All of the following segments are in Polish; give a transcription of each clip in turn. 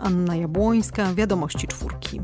Anna Jabłońska, Wiadomości Czwórki.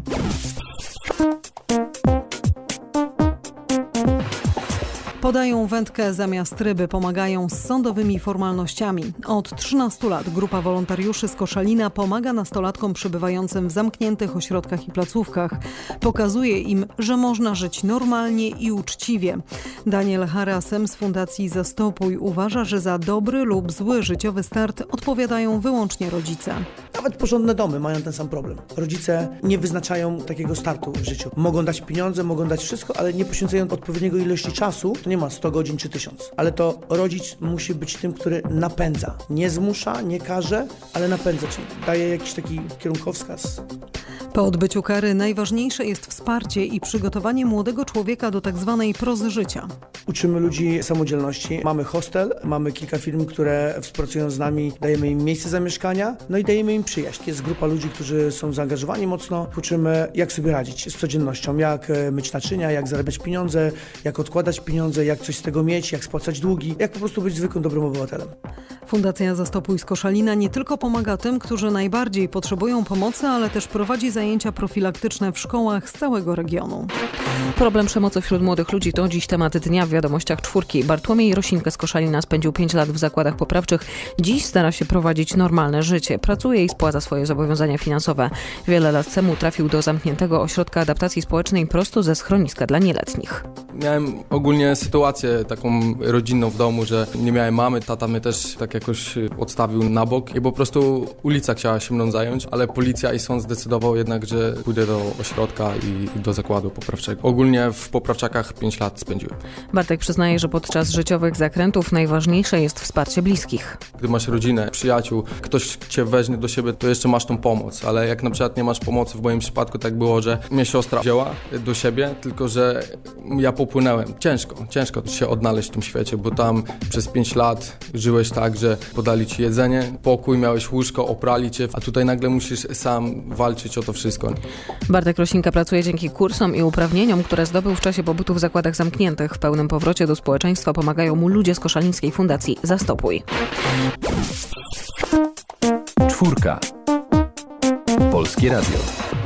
Podają wędkę zamiast ryby, pomagają z sądowymi formalnościami. Od 13 lat grupa wolontariuszy z Koszalina pomaga nastolatkom przebywającym w zamkniętych ośrodkach i placówkach. Pokazuje im, że można żyć normalnie i uczciwie. Daniel Harasem z Fundacji Zastopuj uważa, że za dobry lub zły życiowy start odpowiadają wyłącznie rodzice. Nawet porządne domy mają ten sam problem. Rodzice nie wyznaczają takiego startu w życiu. Mogą dać pieniądze, mogą dać wszystko, ale nie poświęcają odpowiedniego ilości czasu. To nie ma 100 godzin czy 1000. Ale to rodzic musi być tym, który napędza. Nie zmusza, nie każe, ale napędza, czyli daje jakiś taki kierunkowskaz. Po odbyciu kary najważniejsze jest wsparcie i przygotowanie młodego człowieka do tak zwanej prozy życia. Uczymy ludzi samodzielności. Mamy hostel, mamy kilka firm, które współpracują z nami, dajemy im miejsce zamieszkania, no i dajemy im przyjaźń. Jest grupa ludzi, którzy są zaangażowani mocno. Uczymy, jak sobie radzić z codziennością, jak myć naczynia, jak zarabiać pieniądze, jak odkładać pieniądze, jak coś z tego mieć, jak spłacać długi, jak po prostu być zwykłym, dobrym obywatelem. Fundacja Zastopuj z Koszalina nie tylko pomaga tym, którzy najbardziej potrzebują pomocy, ale też prowadzi zajęcia profilaktyczne w szkołach z całego regionu. Problem przemocy wśród młodych ludzi to dziś temat dnia w Wiadomościach Czwórki. Bartłomiej Rosinkę z Koszalina spędził 5 lat w zakładach poprawczych. Dziś stara się prowadzić normalne życie. Pracuje i spłaca swoje zobowiązania finansowe. Wiele lat temu trafił do zamkniętego ośrodka adaptacji społecznej prosto ze schroniska dla nieletnich. Miałem ogólnie sytuację taką rodzinną w domu, że nie miałem mamy, tata mnie też tak jakoś odstawił na bok i po prostu ulica chciała się mną zająć, ale policja i sąd zdecydował jednak, że pójdę do ośrodka i do zakładu poprawczego. Ogólnie w poprawczakach 5 lat spędziłem. Bartek przyznaje, że podczas życiowych zakrętów najważniejsze jest wsparcie bliskich. Gdy masz rodzinę, przyjaciół, ktoś cię weźmie do siebie, to jeszcze masz tą pomoc, ale jak na przykład nie masz pomocy, w moim przypadku tak było, że mnie siostra wzięła do siebie, tylko że ja popłynąłem. Ciężko się odnaleźć w tym świecie, bo tam przez 5 lat żyłeś tak, że podali ci jedzenie, pokój, miałeś łóżko, oprali cię, a tutaj nagle musisz sam walczyć o to wszystko. Bartek Rosinka pracuje dzięki kursom i uprawnieniom, które zdobył w czasie pobytu w zakładach zamkniętych. W pełnym powrocie do społeczeństwa pomagają mu ludzie z koszalińskiej Fundacji Zastopuj. Czwórka. Polskie Radio.